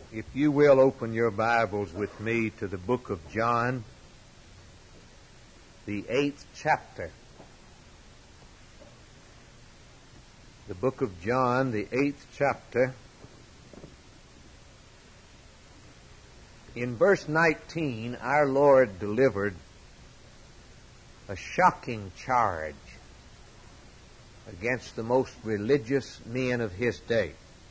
If you will open your Bibles with me to the book of John, the 8th chapter. The book of John, the 8th chapter. In verse 19, our Lord delivered a shocking charge against the most religious men of His day.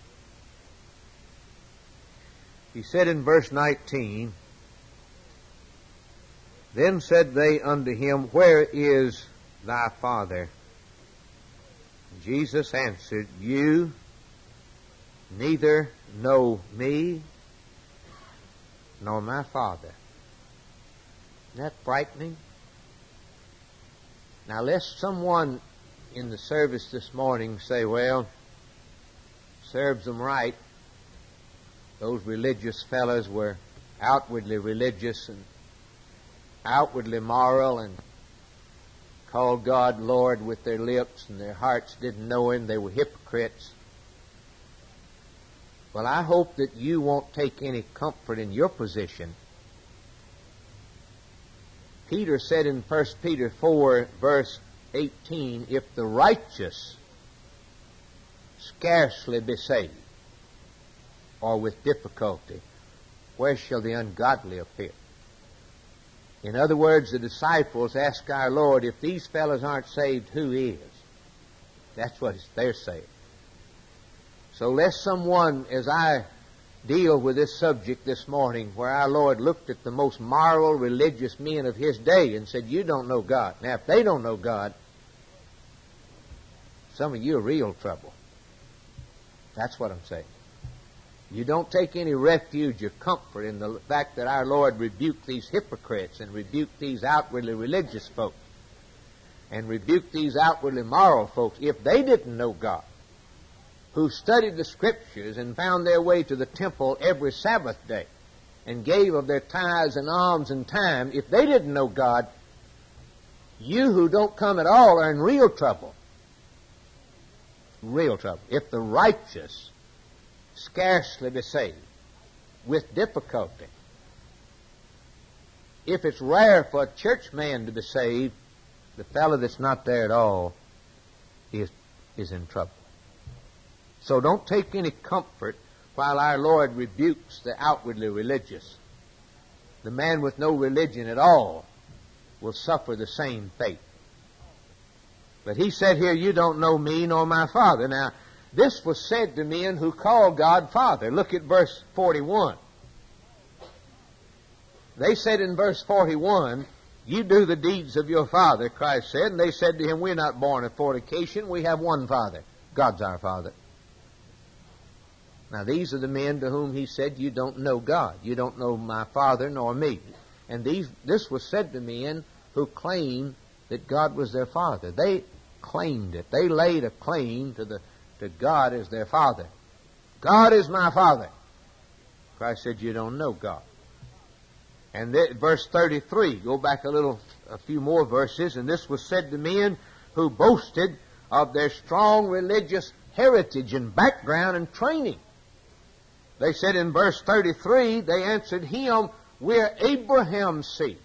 He said in verse 19, "Then said they unto him, Where is thy Father? Jesus answered, You neither know me nor my Father." Isn't that frightening? Now, lest someone in the service this morning say, well, serves them right. Those religious fellows were outwardly religious and outwardly moral and called God Lord with their lips, and their hearts didn't know Him. They were hypocrites. Well, I hope that you won't take any comfort in your position. Peter said in 1 Peter 4, verse 18, "If the righteous scarcely be saved, or with difficulty, where shall the ungodly appear?" In other words, the disciples ask our Lord, if these fellows aren't saved, who is? That's what they're saying. So lest someone, as I deal with this subject this morning, where our Lord looked at the most moral, religious men of His day and said, you don't know God. Now, if they don't know God, some of you are real trouble. That's what I'm saying. You don't take any refuge or comfort in the fact that our Lord rebuked these hypocrites and rebuked these outwardly religious folks and rebuked these outwardly moral folks if they didn't know God, who studied the Scriptures and found their way to the temple every Sabbath day and gave of their tithes and alms and time. If they didn't know God, you who don't come at all are in real trouble. Real trouble. If the righteous scarcely be saved, with difficulty. If it's rare for a church man to be saved, the fellow that's not there at all is in trouble. So don't take any comfort while our Lord rebukes the outwardly religious. The man with no religion at all will suffer the same fate. But He said here, you don't know me nor my Father. Now, this was said to men who call God Father. Look at verse 41. They said in verse 41, you do the deeds of your father, Christ said. And they said to Him, we're not born of fornication. We have one Father. God's our Father. Now, these are the men to whom He said, you don't know God. You don't know my Father nor me. And this was said to men who claimed that God was their Father. They claimed it. They laid a claim to God as their Father. God is my Father. Christ said, you don't know God. And verse 33, go back a few more verses, and this was said to men who boasted of their strong religious heritage and background and training. They said in verse 33, they answered Him, we're Abraham's seed.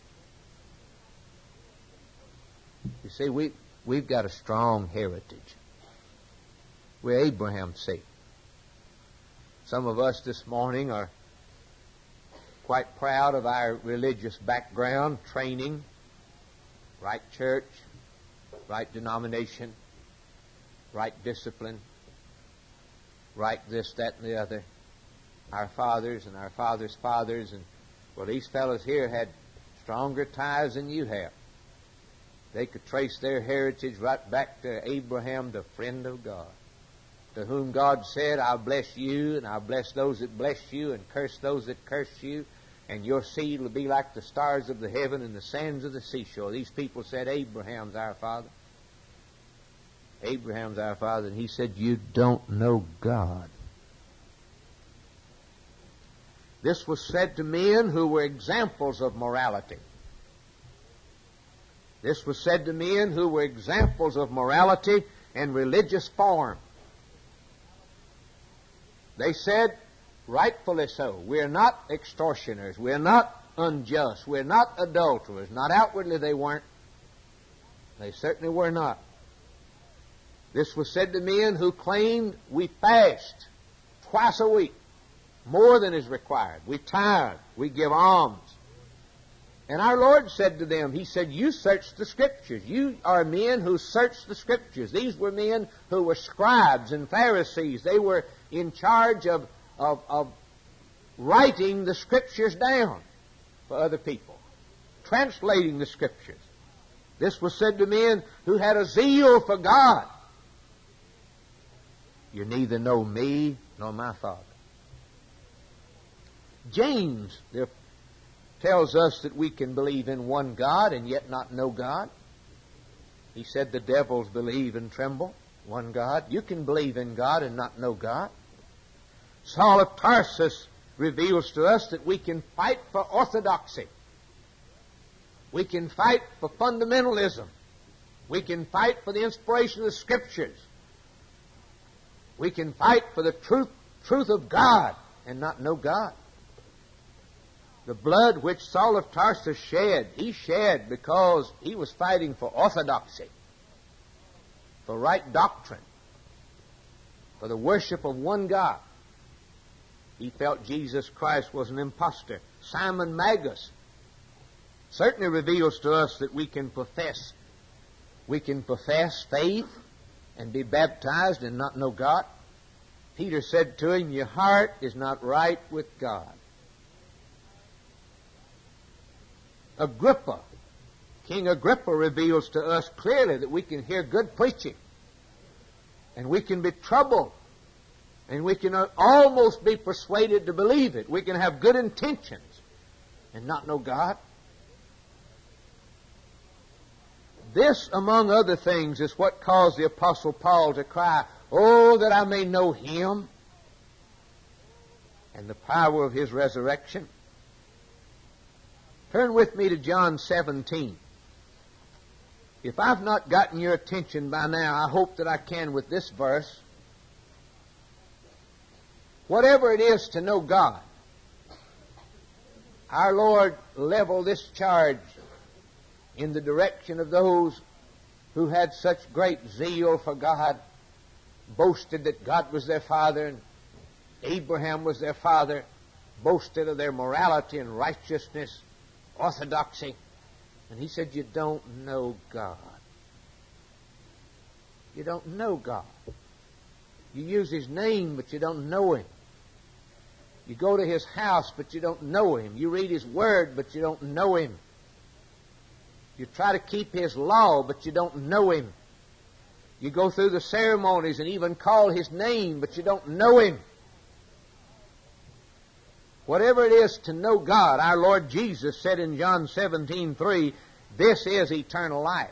You see, we've got a strong heritage. We're Abraham's seed. Some of us this morning are quite proud of our religious background, training, right church, right denomination, right discipline, right this, that, and the other. Our fathers and our fathers' fathers. And well, these fellows here had stronger ties than you have. They could trace their heritage right back to Abraham, the friend of God, to whom God said, I'll bless you, and I'll bless those that bless you, and curse those that curse you, and your seed will be like the stars of the heaven and the sands of the seashore. These people said, Abraham's our father. Abraham's our father. And He said, you don't know God. This was said to men who were examples of morality. This was said to men who were examples of morality and religious form. They said, rightfully so. We're not extortioners. We're not unjust. We're not adulterers. Not outwardly they weren't. They certainly were not. This was said to men who claimed we fast twice a week, more than is required. We tithe. We give alms. And our Lord said to them, He said, you search the Scriptures. You are men who search the Scriptures. These were men who were scribes and Pharisees. They were in charge of writing the Scriptures down for other people, translating the Scriptures. This was said to men who had a zeal for God. You neither know me nor my Father. James tells us that we can believe in one God and yet not know God. He said the devils believe and tremble. One God. You can believe in God and not know God. Saul of Tarsus reveals to us that we can fight for orthodoxy. We can fight for fundamentalism. We can fight for the inspiration of the Scriptures. We can fight for the truth of God and not know God. The blood which Saul of Tarsus shed, he shed because he was fighting for orthodoxy, for right doctrine, for the worship of one God. He felt Jesus Christ was an impostor. Simon Magus certainly reveals to us that we can profess faith and be baptized and not know God. Peter said to him, your heart is not right with God. King Agrippa reveals to us clearly that we can hear good preaching and we can be troubled and we can almost be persuaded to believe it. We can have good intentions and not know God. This, among other things, is what caused the Apostle Paul to cry, oh, that I may know Him and the power of His resurrection. Turn with me to John 17. If I've not gotten your attention by now, I hope that I can with this verse. Whatever it is to know God, our Lord leveled this charge in the direction of those who had such great zeal for God, boasted that God was their father and Abraham was their father, boasted of their morality and righteousness, orthodoxy. And he said, you don't know God. You don't know God. You use His name, but you don't know Him. You go to His house, but you don't know Him. You read His Word, but you don't know Him. You try to keep His law, but you don't know Him. You go through the ceremonies and even call His name, but you don't know Him. Whatever it is to know God, our Lord Jesus said in John 17:3, this is eternal life,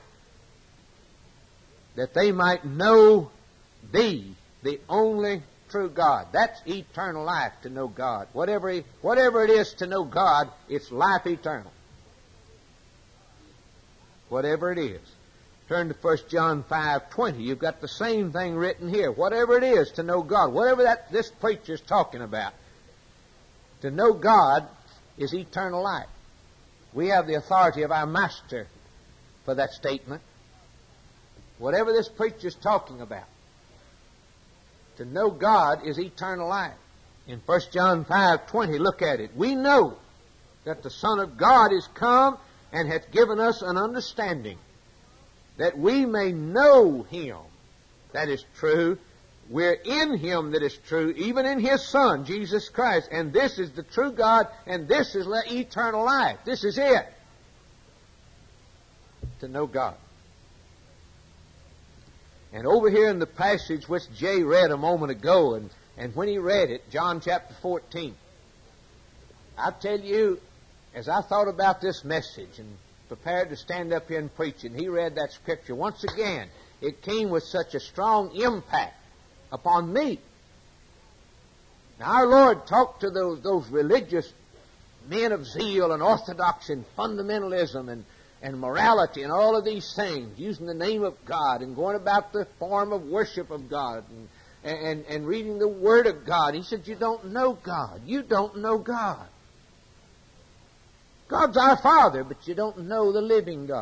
that they might know Thee, the only true God. That's eternal life, to know God. Whatever it is to know God, it's life eternal. Whatever it is. Turn to 1 John 5:20. You've got the same thing written here. Whatever it is to know God, whatever this preacher's talking about, to know God is eternal life. We have the authority of our Master for that statement. Whatever this preacher's talking about, to know God is eternal life. In 1 John 5:20, look at it. We know that the Son of God is come and hath given us an understanding, that we may know Him that is true. We're in Him that is true, even in His Son, Jesus Christ. And this is the true God, and this is eternal life. This is it. To know God. And over here in the passage which Jay read a moment ago, and when he read it, John chapter 14, I tell you, as I thought about this message and prepared to stand up here and preach, and he read that scripture, once again, it came with such a strong impact upon me. Now, our Lord talked to those religious men of zeal and orthodoxy and fundamentalism and morality and all of these things, using the name of God and going about the form of worship of God and reading the Word of God. He said, you don't know God. You don't know God. God's our Father, but you don't know the living God.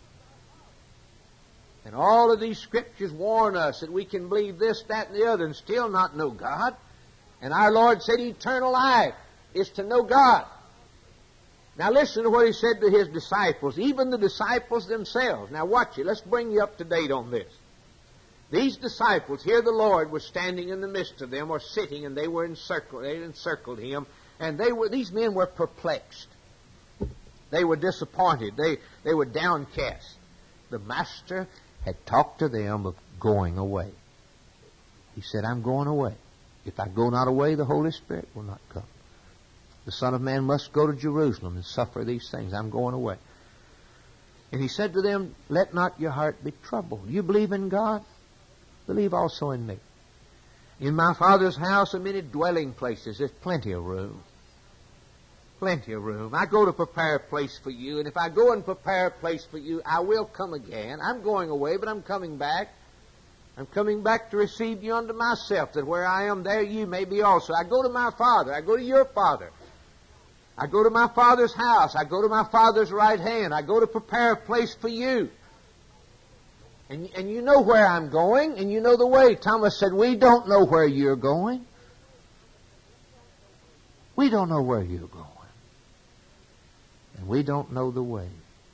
And all of these Scriptures warn us that we can believe this, that, and the other and still not know God. And our Lord said eternal life is to know God. Now listen to what He said to His disciples, even the disciples themselves. Now watch it. Let's bring you up to date on this. These disciples, here the Lord was standing in the midst of them, or sitting, and they were encircled. They encircled Him, and these men were perplexed. They were disappointed. They were downcast. The Master had talked to them of going away. He said, I'm going away. If I go not away, the Holy Spirit will not come. The Son of Man must go to Jerusalem and suffer these things. I'm going away. And He said to them, let not your heart be troubled. You believe in God? Believe also in me. In my Father's house are many dwelling places. There's plenty of room. Plenty of room. I go to prepare a place for you, and if I go and prepare a place for you, I will come again. I'm going away, but I'm coming back. I'm coming back to receive you unto myself, that where I am, there you may be also. I go to my Father. I go to your Father. I go to my Father's house. I go to my Father's right hand. I go to prepare a place for you. And you know where I'm going, and you know the way. Thomas said, we don't know where you're going. We don't know where you're going. And we don't know the way.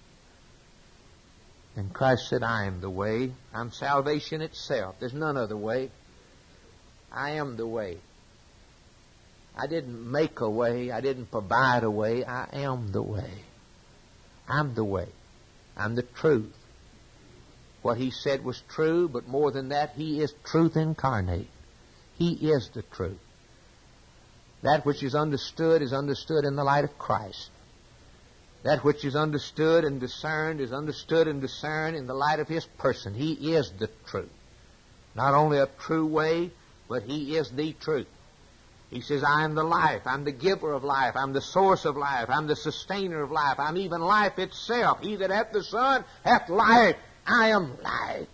And Christ said, I am the way. I'm salvation itself. There's none other way. I am the way. I didn't make a way. I didn't provide a way. I am the way. I'm the way. I'm the truth. What He said was true, but more than that, He is truth incarnate. He is the truth. That which is understood in the light of Christ. That which is understood and discerned is understood and discerned in the light of His person. He is the truth. Not only a true way, but He is the truth. He says, I am the life. I'm the giver of life. I'm the source of life. I'm the sustainer of life. I'm even life itself. He that hath the Son hath life. I am life.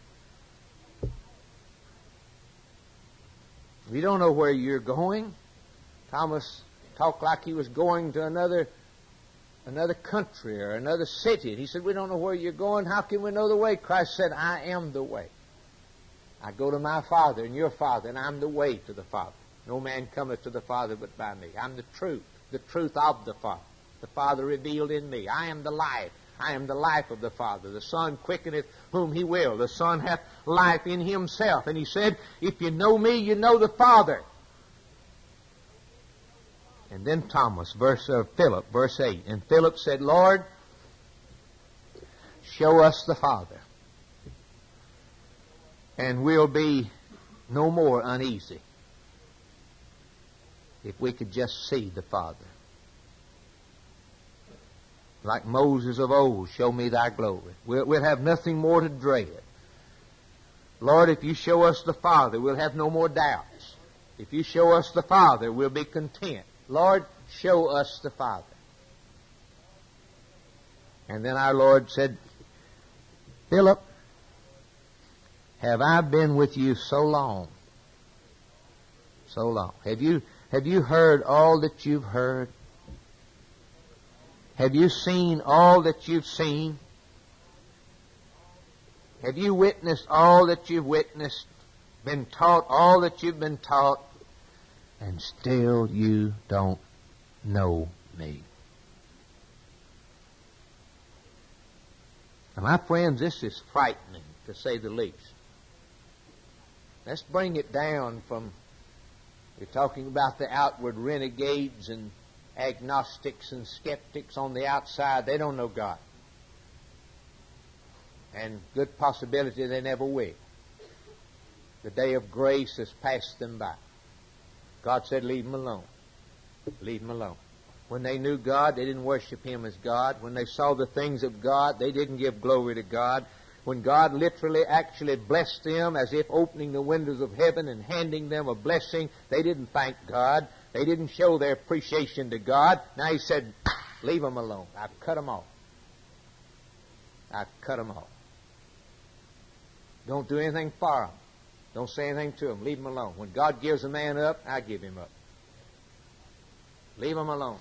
We don't know where you're going. Thomas talked like he was going to another country or another city. He said, we don't know where you're going. How can we know the way? Christ said, I am the way. I go to my Father and your Father, and I'm the way to the Father. No man cometh to the Father but by me. I'm the truth of the Father revealed in me. I am the life. I am the life of the Father. The Son quickeneth whom He will. The Son hath life in Himself. And He said, if you know me, you know the Father. And then Philip, verse 8. And Philip said, Lord, show us the Father, and we'll be no more uneasy if we could just see the Father. Like Moses of old, show me thy glory. We'll have nothing more to dread. Lord, if you show us the Father, we'll have no more doubts. If you show us the Father, we'll be content. Lord, show us the Father. And then our Lord said, Philip, have I been with you so long? So long. Have you heard all that you've heard? Have you seen all that you've seen? Have you witnessed all that you've witnessed? Been taught all that you've been taught? And still you don't know me. Now, my friends, this is frightening, to say the least. Let's bring it down from, we're talking about the outward renegades and agnostics and skeptics on the outside. They don't know God. And good possibility they never will. The day of grace has passed them by. God said, leave them alone. Leave them alone. When they knew God, they didn't worship Him as God. When they saw the things of God, they didn't give glory to God. When God literally actually blessed them as if opening the windows of heaven and handing them a blessing, they didn't thank God. They didn't show their appreciation to God. Now He said, leave them alone. I've cut them off. I've cut them off. Don't do anything for them. Don't say anything to him. Leave him alone. When God gives a man up, I give him up. Leave him alone.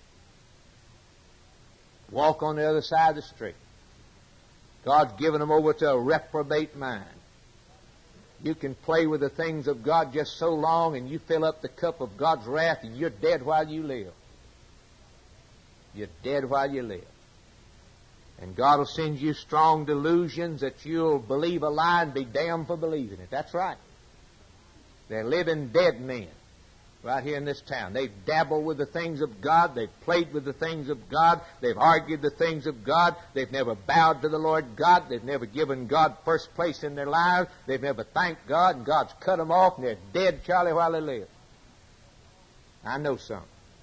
Walk on the other side of the street. God's given them over to a reprobate mind. You can play with the things of God just so long, and you fill up the cup of God's wrath, and you're dead while you live. You're dead while you live. And God will send you strong delusions that you'll believe a lie and be damned for believing it. That's right. They're living dead men right here in this town. They've dabbled with the things of God. They've played with the things of God. They've argued the things of God. They've never bowed to the Lord God. They've never given God first place in their lives. They've never thanked God, and God's cut them off, and they're dead, Charlie, while they live. I know some.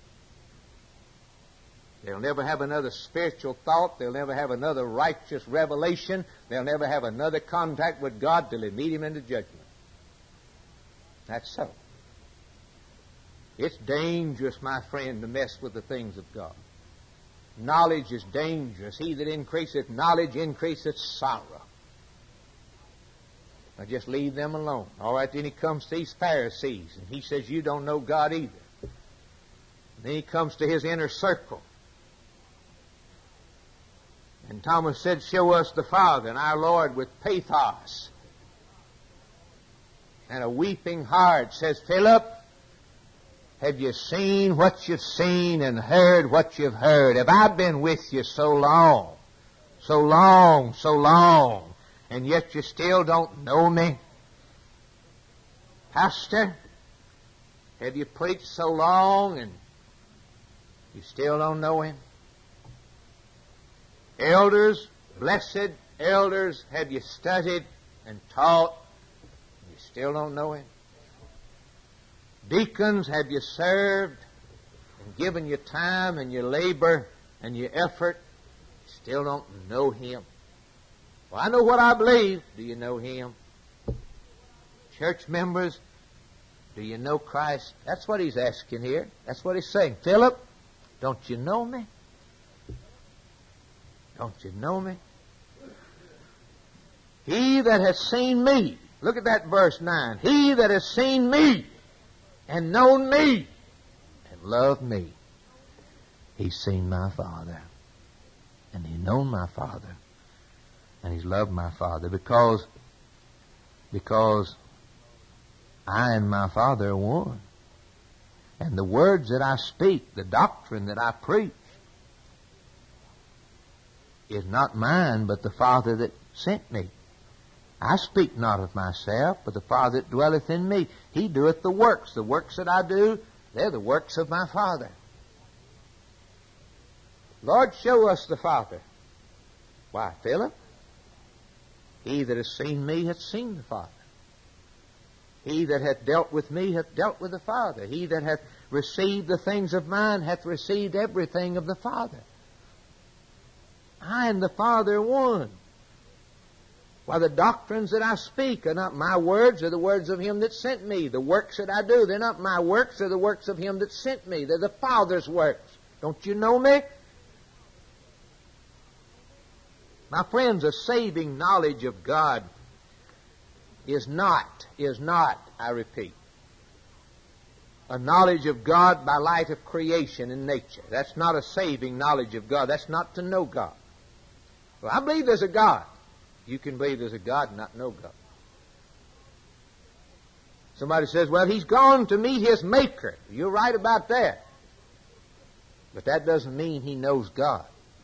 They'll never have another spiritual thought. They'll never have another righteous revelation. They'll never have another contact with God till they meet Him in the judgment. That's so. It's dangerous, my friend, to mess with the things of God. Knowledge is dangerous. He that increaseth knowledge increaseth sorrow. Now just leave them alone. All right, then he comes to these Pharisees, and he says, you don't know God either. And then he comes to his inner circle. And Thomas said, show us the Father. And our Lord, with pathos and a weeping heart, says, Philip, have you seen what you've seen and heard what you've heard? Have I been with you so long, so long, so long, and yet you still don't know me? Pastor, have you preached so long and you still don't know Him? Elders, blessed elders, have you studied and taught and you still don't know Him? Deacons, have you served and given your time and your labor and your effort? You still don't know Him. Well, I know what I believe. Do you know Him? Church members, do you know Christ? That's what he's asking here. That's what he's saying. Philip, don't you know me? Don't you know me? He that has seen me. Look at that verse 9. He that has seen me and known me and loved me, he's seen my Father. And he's known my Father. And he's loved my Father because I and my Father are one. And the words that I speak, the doctrine that I preach, is not mine, but the Father that sent me. I speak not of myself, but the Father that dwelleth in me. He doeth the works. The works that I do, they're the works of my Father. Lord, show us the Father. Why, Philip? He that has seen me hath seen the Father. He that hath dealt with me hath dealt with the Father. He that hath received the things of mine hath received everything of the Father. I and the Father are one. Why, the doctrines that I speak are not my words, they're the words of Him that sent me. The works that I do, they're not my works, they're the works of Him that sent me. They're the Father's works. Don't you know me? My friends, a saving knowledge of God is not, I repeat, a knowledge of God by light of creation and nature. That's not a saving knowledge of God. That's not to know God. Well, I believe there's a God. You can believe there's a God and not know God. Somebody says, well, he's gone to meet his Maker. You're right about that. But that doesn't mean he knows God.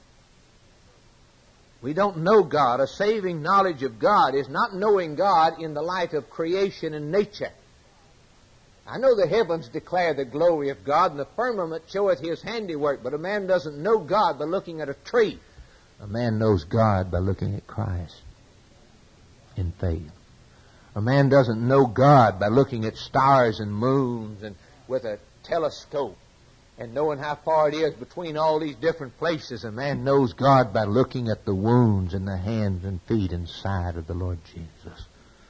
We don't know God. A saving knowledge of God is not knowing God in the light of creation and nature. I know the heavens declare the glory of God, and the firmament showeth His handiwork, but a man doesn't know God by looking at a tree. A man knows God by looking at Christ in faith. A man doesn't know God by looking at stars and moons and with a telescope and knowing how far it is between all these different places. A man knows God by looking at the wounds in the hands and feet and side of the Lord Jesus.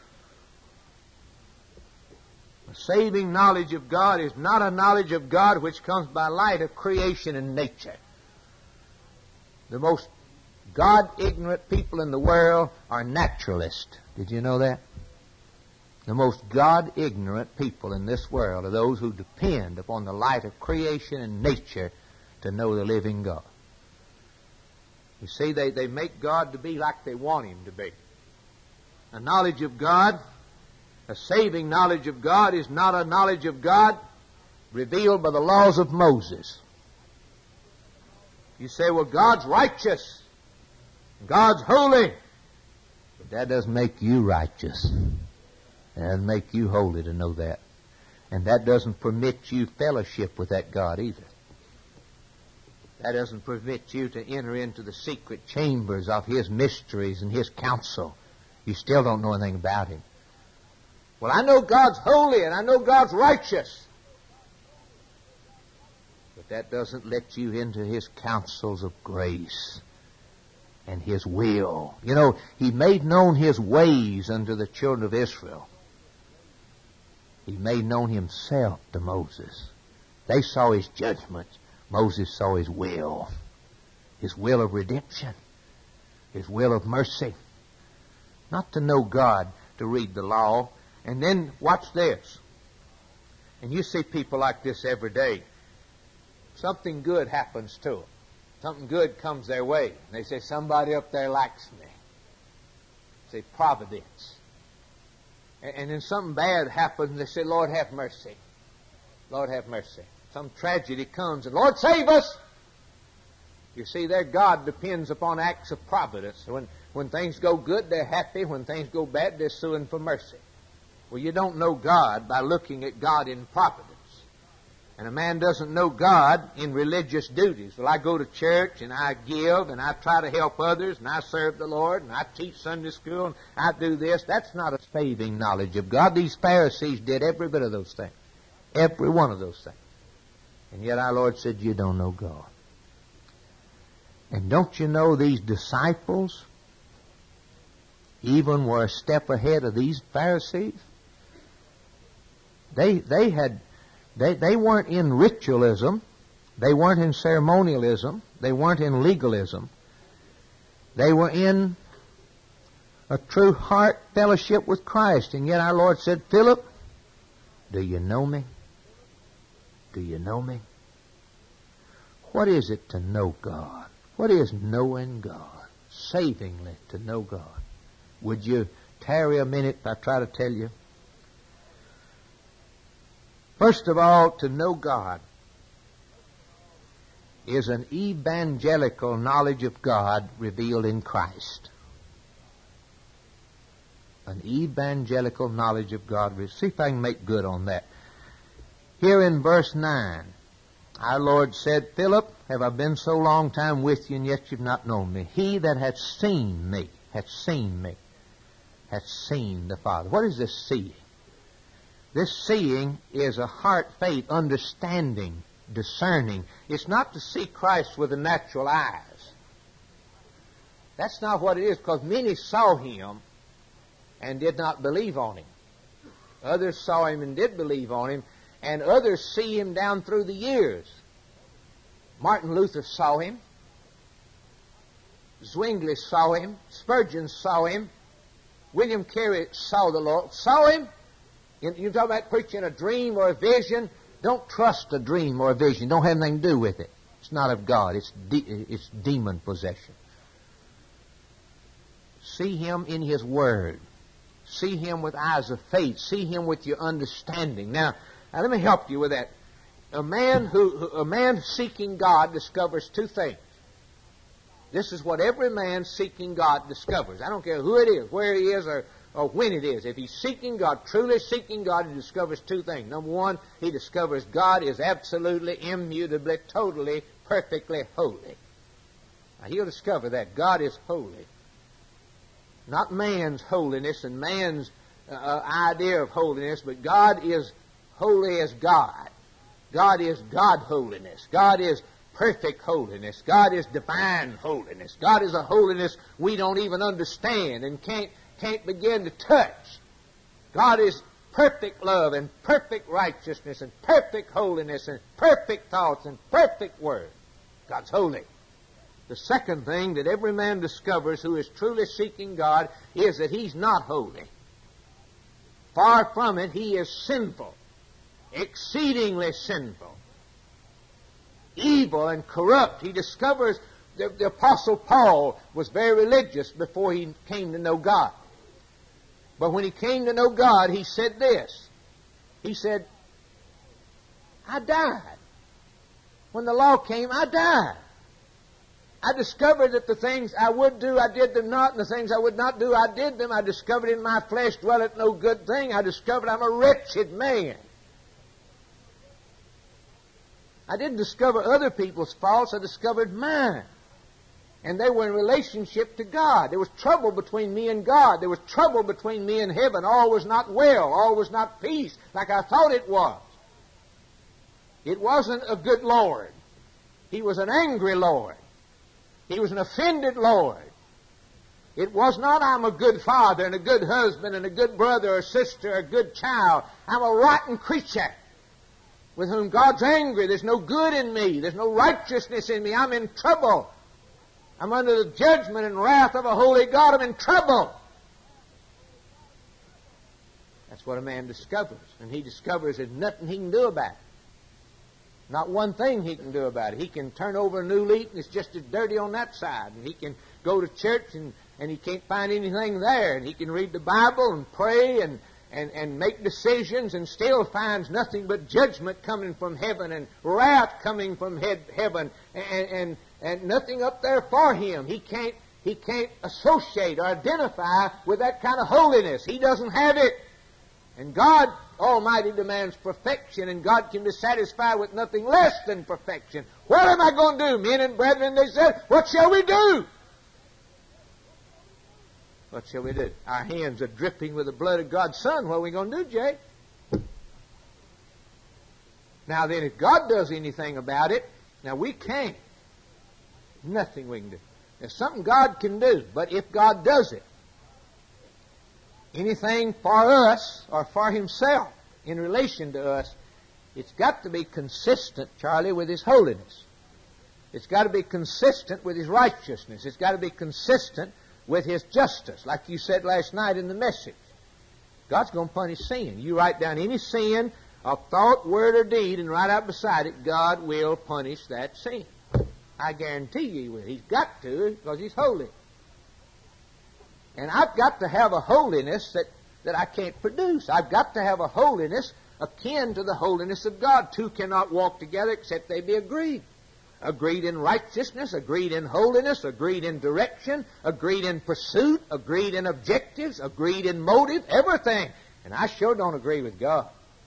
A saving knowledge of God is not a knowledge of God which comes by light of creation and nature. The most God-ignorant people in the world are naturalists. Did you know that? The most God-ignorant people in this world are those who depend upon the light of creation and nature to know the living God. You see, they make God to be like they want Him to be. A knowledge of God, a saving knowledge of God, is not a knowledge of God revealed by the laws of Moses. You say, well, God's righteous. God's holy. But that doesn't make you righteous. That doesn't make you holy to know that. And that doesn't permit you fellowship with that God either. That doesn't permit you to enter into the secret chambers of His mysteries and His counsel. You still don't know anything about Him. Well, I know God's holy and I know God's righteous. But that doesn't let you into His counsels of grace and His will. You know, He made known His ways unto the children of Israel. He made known Himself to Moses. They saw His judgments. Moses saw His will of redemption, His will of mercy. Not to know God, to read the law. And then, watch this. And you see people like this every day. Something good happens to them. Something good comes their way. And they say, somebody up there likes me. Say, providence. And then something bad happens and they say, Lord, have mercy. Lord, have mercy. Some tragedy comes and, Lord, save us! You see, their God depends upon acts of providence. When things go good, they're happy. When things go bad, they're suing for mercy. Well, you don't know God by looking at God in providence. And a man doesn't know God in religious duties. Well, I go to church and I give and I try to help others and I serve the Lord and I teach Sunday school and I do this. That's not a saving knowledge of God. These Pharisees did every bit of those things. Every one of those things. And yet our Lord said, you don't know God. And don't you know these disciples even were a step ahead of these Pharisees? They weren't in ritualism. They weren't in ceremonialism. They weren't in legalism. They were in a true heart fellowship with Christ. And yet our Lord said, Philip, do you know me? Do you know me? What is it to know God? What is knowing God? Savingly to know God. Would you tarry a minute if I try to tell you? First of all, to know God is an evangelical knowledge of God revealed in Christ. An evangelical knowledge of God. See if I can make good on that. Here in verse 9, our Lord said, Philip, have I been so long time with you, and yet you've not known me? He that hath seen me, hath seen the Father. What is this seeing? This seeing is a heart faith, understanding, discerning. It's not to see Christ with the natural eyes. That's not what it is, because many saw Him and did not believe on Him. Others saw Him and did believe on Him, and others see Him down through the years. Martin Luther saw Him. Zwingli saw Him. Spurgeon saw Him. William Carey saw the Lord. Saw Him. You talk about preaching a dream or a vision. Don't trust a dream or a vision. Don't have anything to do with it. It's not of God. It's demon possession. See Him in His Word. See Him with eyes of faith. See Him with your understanding. Now let me help you with that. A man seeking God discovers two things. This is what every man seeking God discovers. I don't care who it is, where he is, or when it is. If he's seeking God, truly seeking God, he discovers two things. Number one, he discovers God is absolutely, immutably, totally, perfectly holy. Now, he'll discover that God is holy. Not man's holiness and man's idea of holiness, but God is holy as God. God is God holiness. God is perfect holiness. God is divine holiness. God is a holiness we don't even understand and can't begin to touch. God is perfect love and perfect righteousness and perfect holiness and perfect thoughts and perfect word. God's holy. The second thing that every man discovers who is truly seeking God is that he's not holy. Far from it, he is sinful, exceedingly sinful, evil and corrupt. He discovers the Apostle Paul was very religious before he came to know God. But when he came to know God, he said this. He said, I died. When the law came, I died. I discovered that the things I would do, I did them not, and the things I would not do, I did them. I discovered in my flesh dwelleth no good thing. I discovered I'm a wretched man. I didn't discover other people's faults, I discovered mine. And they were in relationship to God. There was trouble between me and God. There was trouble between me and heaven. All was not well. All was not peace like I thought it was. It wasn't a good Lord. He was an angry Lord. He was an offended Lord. It was not I'm a good father and a good husband and a good brother or sister or a good child. I'm a rotten creature with whom God's angry. There's no good in me. There's no righteousness in me. I'm in trouble. I'm under the judgment and wrath of a holy God. I'm in trouble. That's what a man discovers. And he discovers there's nothing he can do about it. Not one thing he can do about it. He can turn over a new leaf and it's just as dirty on that side. And he can go to church and he can't find anything there. And he can read the Bible and pray and make decisions and still finds nothing but judgment coming from heaven and wrath coming from heaven and nothing up there for him. He can't associate or identify with that kind of holiness. He doesn't have it. And God Almighty demands perfection, and God can be satisfied with nothing less than perfection. What am I going to do? Men and brethren, they said, what shall we do? What shall we do? Our hands are dripping with the blood of God's Son. What are we going to do, Jay? Now then, if God does anything about it, now we can't. Nothing we can do. There's something God can do, but if God does it, anything for us or for Himself in relation to us, it's got to be consistent, Charlie, with His holiness. It's got to be consistent with His righteousness. It's got to be consistent with His justice, like you said last night in the message. God's going to punish sin. You write down any sin of thought, word, or deed, and right out beside it, God will punish that sin. I guarantee you He will. He's got to, because He's holy. And I've got to have a holiness that I can't produce. I've got to have a holiness akin to the holiness of God. Two cannot walk together except they be agreed. Agreed in righteousness, agreed in holiness, agreed in direction, agreed in pursuit, agreed in objectives, agreed in motive, everything. And I sure don't agree with God.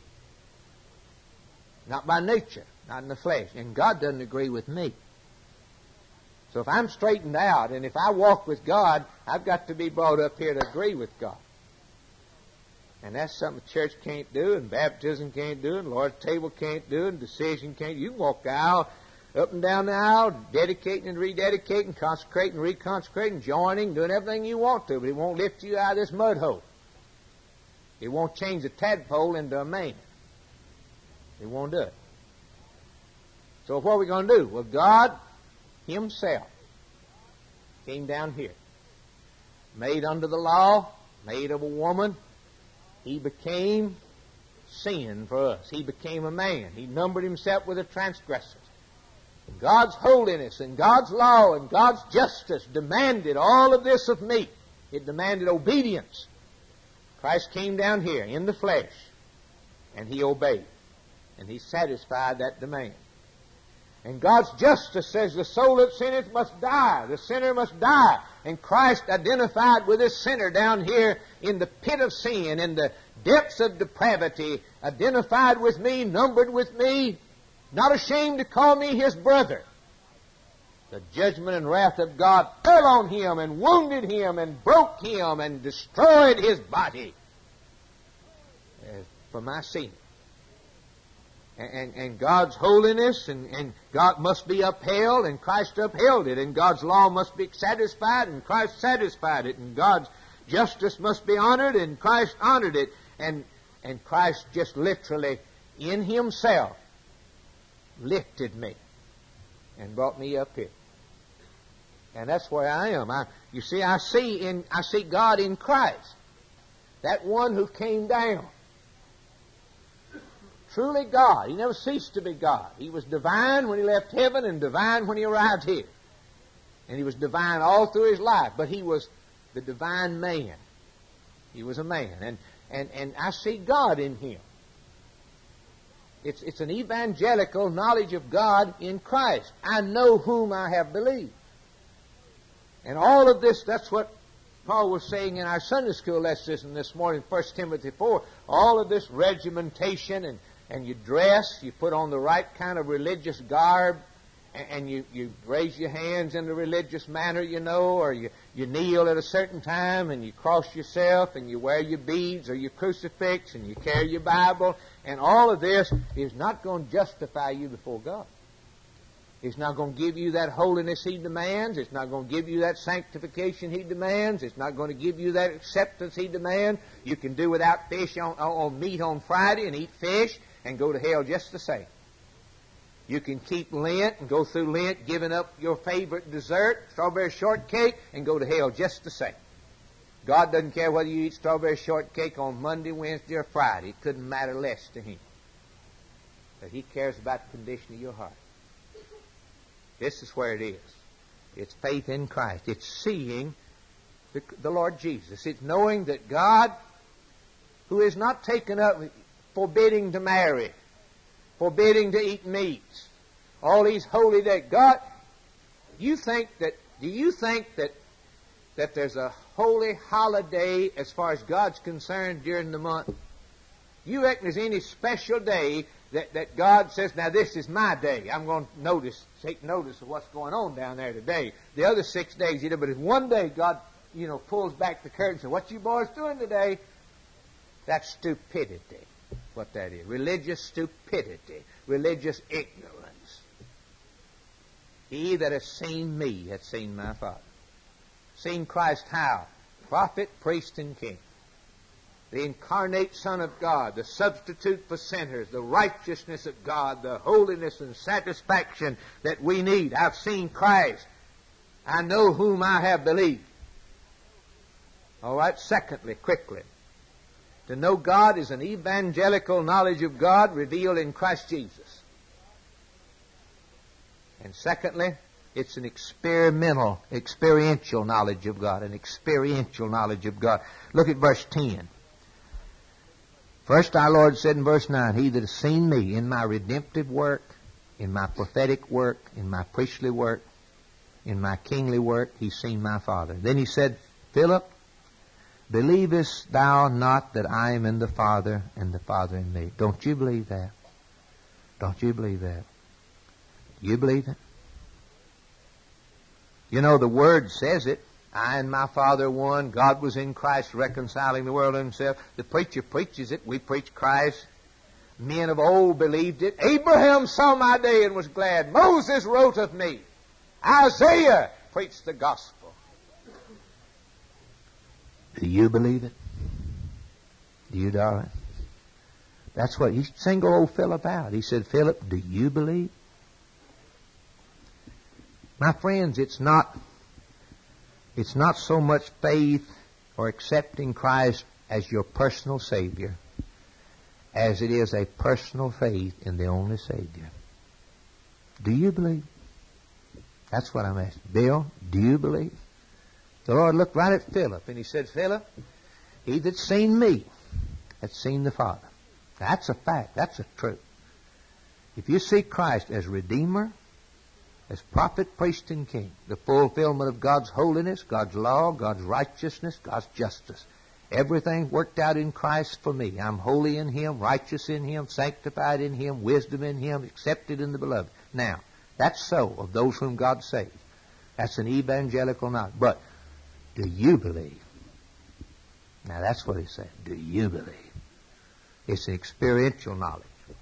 Not by nature, not in the flesh. And God doesn't agree with me. So if I'm straightened out and if I walk with God, I've got to be brought up here to agree with God. And that's something the church can't do, and baptism can't do, and Lord's table can't do, and decision can't do. You can walk the aisle, up and down the aisle, dedicating and rededicating, consecrating, reconsecrating, joining, doing everything you want to, but it won't lift you out of this mud hole. It won't change a tadpole into a man. It won't do it. So what are we going to do? Well, God Himself came down here, made under the law, made of a woman. He became sin for us. He became a man. He numbered Himself with the transgressors. God's holiness and God's law and God's justice demanded all of this of me. It demanded obedience. Christ came down here in the flesh, and He obeyed, and He satisfied that demand. And God's justice says the soul that sinneth must die. The sinner must die. And Christ identified with this sinner down here in the pit of sin, in the depths of depravity, identified with me, numbered with me, not ashamed to call me His brother. The judgment and wrath of God fell on Him and wounded Him and broke Him and destroyed His body for my sin. And God's holiness and God must be upheld, and Christ upheld it, and God's law must be satisfied, and Christ satisfied it, and God's justice must be honored, and Christ honored it, and Christ just literally in Himself lifted me and brought me up here. And that's where I am. I see God in Christ. that one who came down. Truly God. He never ceased to be God. He was divine when He left heaven and divine when He arrived here. And He was divine all through His life. But He was the divine man. He was a man. And I see God in Him. It's an evangelical knowledge of God in Christ. I know whom I have believed. And all of this, that's what Paul was saying in our Sunday school lesson this morning, 1 Timothy 4. All of this regimentation and you dress, you put on the right kind of religious garb, and you raise your hands in a religious manner, or you kneel at a certain time, and you cross yourself, and you wear your beads or your crucifix, and you carry your Bible, and all of this is not going to justify you before God. It's not going to give you that holiness He demands. It's not going to give you that sanctification He demands. It's not going to give you that acceptance He demands. You can do without fish on meat on Friday and eat fish and go to hell just the same. You can keep Lent and go through Lent giving up your favorite dessert, strawberry shortcake, and go to hell just the same. God doesn't care whether you eat strawberry shortcake on Monday, Wednesday, or Friday. It couldn't matter less to Him. But He cares about the condition of your heart. This is where it is. It's faith in Christ. It's seeing the Lord Jesus. It's knowing that God, who is not taken up forbidding to marry, forbidding to eat meats, all these holy days. God, do you think that there's a holy holiday as far as God's concerned during the month? Do you reckon there's any special day that God says, now this is my day. I'm going to take notice of what's going on down there today. The other 6 days, but it's one day God, pulls back the curtain and says, what you boys doing today? That's stupidity, what that is. Religious stupidity. Religious ignorance. He that has seen me hath seen my Father. Seen Christ how? Prophet, priest, and king. The incarnate Son of God, the substitute for sinners, the righteousness of God, the holiness and satisfaction that we need. I've seen Christ. I know whom I have believed. All right, secondly, quickly. To know God is an evangelical knowledge of God revealed in Christ Jesus. And secondly, it's an experiential knowledge of God, an experiential knowledge of God. Look at verse 10. First, our Lord said in verse 9, He that has seen me in my redemptive work, in my prophetic work, in my priestly work, in my kingly work, he's seen my Father. Then He said, Philip, believest thou not that I am in the Father and the Father in me? Don't you believe that? Don't you believe that? Do you believe it? The Word says it. I and my Father one. God was in Christ reconciling the world to Himself. The preacher preaches it. We preach Christ. Men of old believed it. Abraham saw my day and was glad. Moses wrote of me. Isaiah preached the gospel. Do you believe it? Do you, darling? That's what He singled old Philip out. He said, Philip, do you believe? My friends, it's not so much faith or accepting Christ as your personal Savior as it is a personal faith in the only Savior. Do you believe? That's what I'm asking. Bill, do you believe? The Lord looked right at Philip and He said, Philip, he that's seen me hath seen the Father. That's a fact. That's a truth. If you see Christ as Redeemer, as prophet, priest, and king, the fulfillment of God's holiness, God's law, God's righteousness, God's justice. Everything worked out in Christ for me. I'm holy in Him, righteous in Him, sanctified in Him, wisdom in Him, accepted in the Beloved. Now, that's so of those whom God saved. That's an evangelical knowledge. But do you believe? Now, that's what He said. Do you believe? It's an experiential knowledge.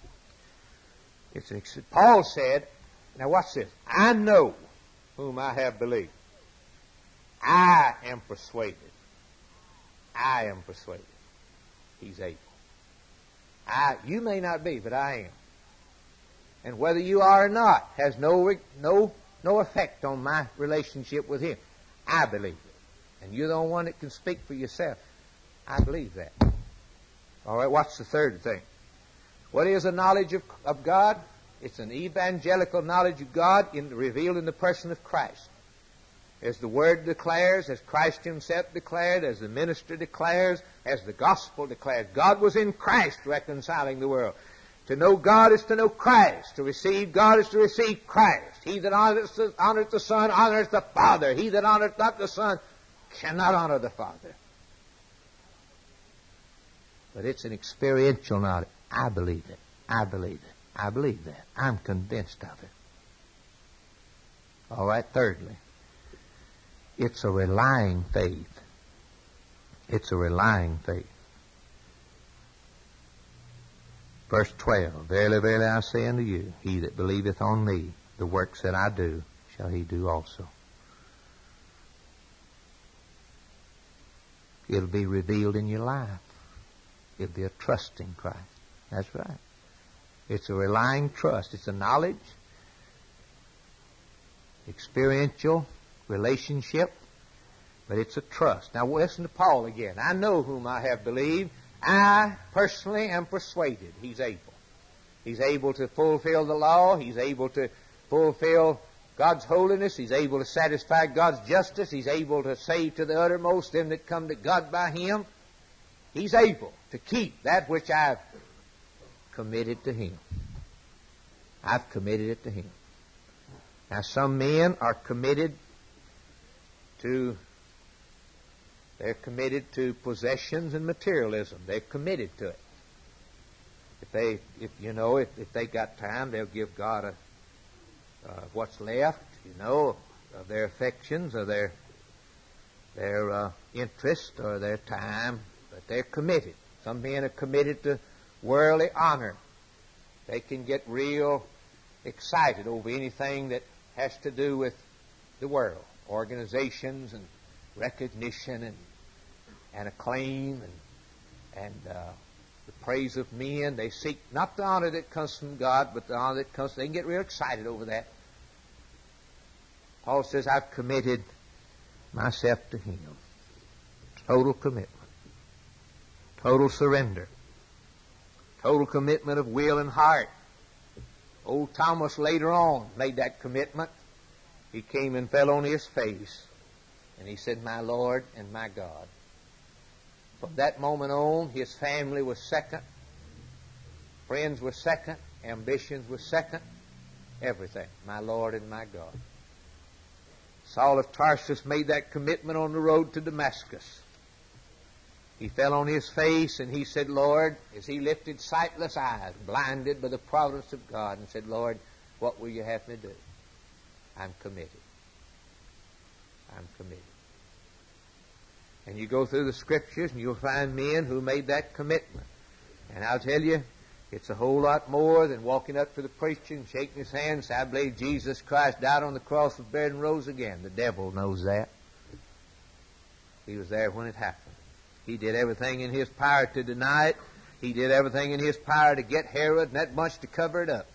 Paul said, now watch this. I know whom I have believed. I am persuaded. I am persuaded. He's able. You may not be, but I am. And whether you are or not has no effect on my relationship with Him. I believe it. And you're the only one that can speak for yourself. I believe that. All right, what's the third thing? What is a knowledge of God? It's an evangelical knowledge of God revealed in the person of Christ. As the Word declares, as Christ Himself declared, as the minister declares, as the gospel declares, God was in Christ reconciling the world. To know God is to know Christ. To receive God is to receive Christ. He that honoreth the Son honoreth the Father. He that honoreth not the Son cannot honor the Father. But it's an experiential knowledge. I believe it. I believe it. I believe that. I'm convinced of it. All right, thirdly, it's a relying faith. It's a relying faith. Verse 12, Verily, verily, I say unto you, he that believeth on me, the works that I do, shall he do also. It'll be revealed in your life. It'll be a trust in Christ. That's right. It's a relying trust. It's a knowledge, experiential relationship, but it's a trust. Now listen to Paul again. I know whom I have believed. I personally am persuaded He's able. He's able to fulfill the law. He's able to fulfill God's holiness. He's able to satisfy God's justice. He's able to save to the uttermost them that come to God by Him. He's able to keep that which I've committed to Him. I've committed it to Him. Now some men are committed to They're committed to possessions and materialism. They're committed to it. If they got time, they'll give God what's left, of their affections or their interest or their time. But they're committed. Some men are committed to worldly honor. They can get real excited over anything that has to do with the world, organizations and recognition and acclaim and the praise of men. They seek not the honor that comes from God, but the honor that comes. They can get real excited over that. Paul says, I've committed myself to Him. Total commitment. Total surrender. Total commitment of will and heart. Old Thomas later on made that commitment. He came and fell on his face. And he said, My Lord and my God. From that moment on, his family was second. Friends were second. Ambitions were second. Everything. My Lord and my God. Saul of Tarsus made that commitment on the road to Damascus. He fell on his face and he said, Lord, as he lifted sightless eyes, blinded by the providence of God, and said, Lord, what will you have me do? I'm committed. I'm committed. And you go through the Scriptures and you'll find men who made that commitment. And I'll tell you, it's a whole lot more than walking up to the preacher and shaking his hand and say, I believe Jesus Christ died on the cross, was buried, and rose again. The devil knows that. He was there when it happened. He did everything in his power to deny it. He did everything in his power to get Herod and that bunch to cover it up.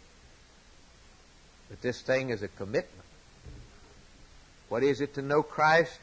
But this thing is a commitment. What is it to know Christ?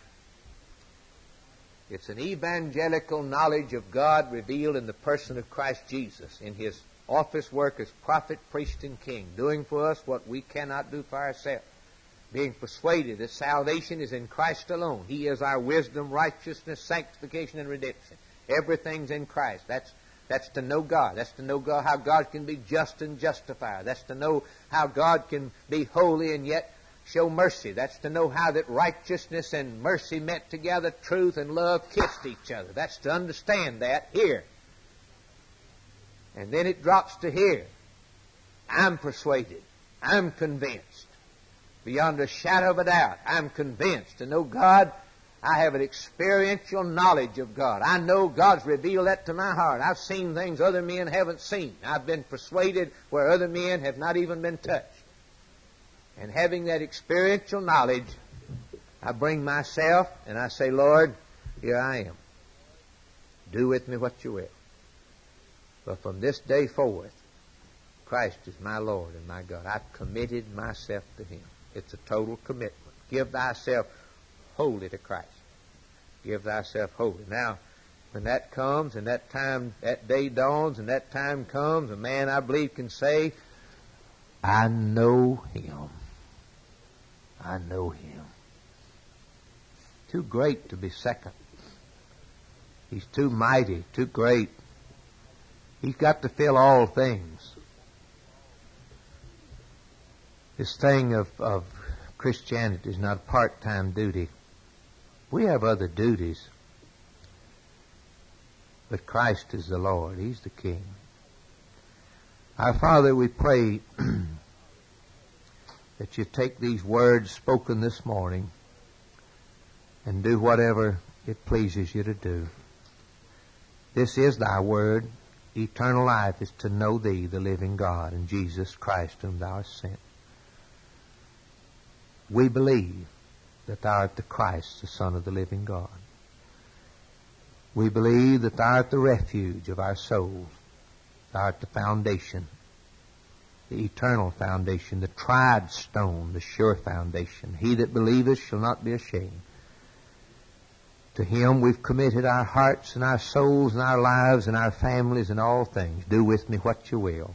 It's an evangelical knowledge of God revealed in the person of Christ Jesus, in His office work as prophet, priest, and king, doing for us what we cannot do for ourselves, being persuaded that salvation is in Christ alone. He is our wisdom, righteousness, sanctification, and redemption. Everything's in Christ. That's to know God. That's to know God, how God can be just and justifier. That's to know how God can be holy and yet show mercy. That's to know how that righteousness and mercy met together, truth and love kissed each other. That's to understand that here. And then it drops to here. I'm persuaded. I'm convinced. Beyond a shadow of a doubt, I'm convinced. To know God, I have an experiential knowledge of God. I know God's revealed that to my heart. I've seen things other men haven't seen. I've been persuaded where other men have not even been touched. And having that experiential knowledge, I bring myself and I say, Lord, here I am. Do with me what you will. But from this day forth, Christ is my Lord and my God. I've committed myself to Him. It's a total commitment. Give thyself wholly to Christ. Give thyself wholly. Now, When that comes and that time, that day dawns and that time comes, a man, I believe, can say, I know Him. I know Him. Too great to be second. He's too mighty, too great. He's got to fill all things. This thing of Christianity is not a part-time duty. We have other duties. But Christ is the Lord. He's the King. Our Father, we pray that you take these words spoken this morning and do whatever it pleases you to do. This is thy word. Eternal life is to know thee, the living God, and Jesus Christ whom thou hast sent. We believe that thou art the Christ, the Son of the living God. We believe that thou art the refuge of our souls. Thou art the foundation, the eternal foundation, the tried stone, the sure foundation. He that believeth shall not be ashamed. To Him we've committed our hearts and our souls and our lives and our families and all things. Do with me what you will.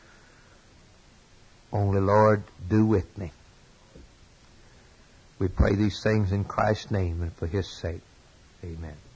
Only, Lord, do with me. We pray these things in Christ's name and for His sake. Amen.